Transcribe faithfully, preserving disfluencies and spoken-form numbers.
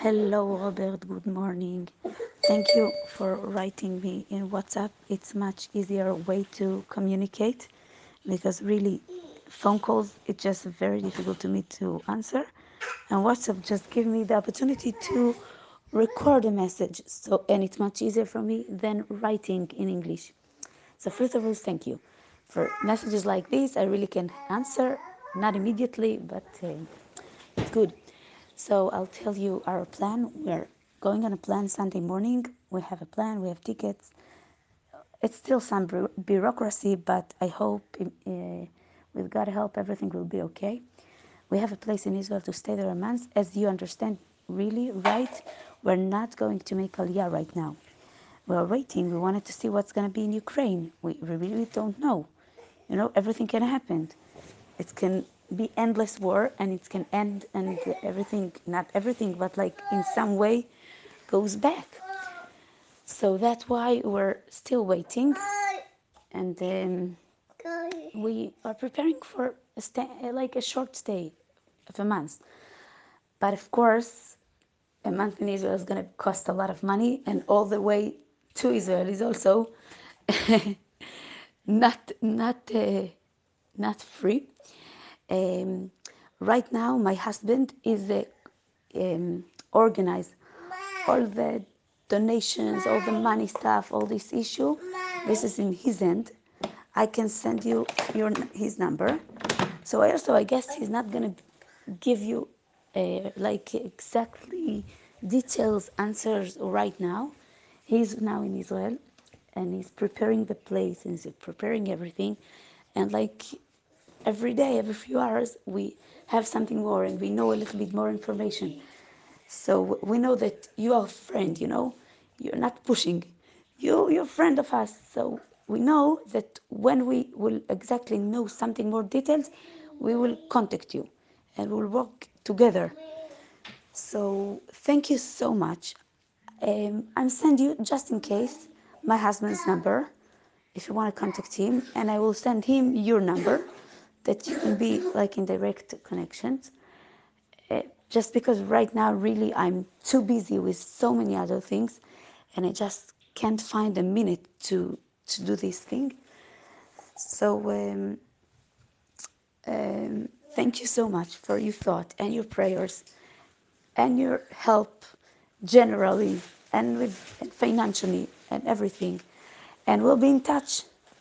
Hello, Robert. Good morning. Thank you for writing me in WhatsApp. It's much easier way to communicate because really phone calls it's just very difficult to me to answer, and WhatsApp just give me the opportunity to record a message. So and it's much easier for me than writing in English. So first of all, thank you for messages like this. I really can answer, not immediately, but uh, it's good. So I'll tell you our plan. We're going on a plan Sunday morning. We have a plan, we have tickets. It's still some bureaucracy, but I hope uh, with God's help everything will be okay. We have a place in Israel to stay there a month. As you understand, really, right? We're not going to make Aliyah right now. We're waiting. We wanted to see what's going to be in Ukraine. We, we really don't know. You know, everything can happen. It can be endless war, and it can end, and everything, not everything, but like in some way goes back. So that's why we're still waiting, and um, we are preparing for a stay, like a short stay of a month. But of course, a month in Israel is going to cost a lot of money, and all the way to Israel is also not not uh, not free. Um, right now, my husband is uh, um, organize all the donations, all the money stuff, all this issue. This is in his end. I can send you your his number. So I also, I guess he's not gonna give you uh, like exactly details answers right now. He's now in Israel, and he's preparing the place, and he's preparing everything, and like every day, every few hours, we have something more, and we know a little bit more information. So we know that you are a friend, you know, you're not pushing. You, you're a friend of us. So we know that when we will exactly know something more details, we will contact you and we'll work together. So thank you so much. Um, I'm sending you, just in case, my husband's number if you want to contact him, and I will send him your number that you can be like in direct connections. Uh, just because right now, really, I'm too busy with so many other things, and I just can't find a minute to to do this thing. So um, um, thank you so much for your thought and your prayers and your help generally and with and financially and everything. And we'll be in touch.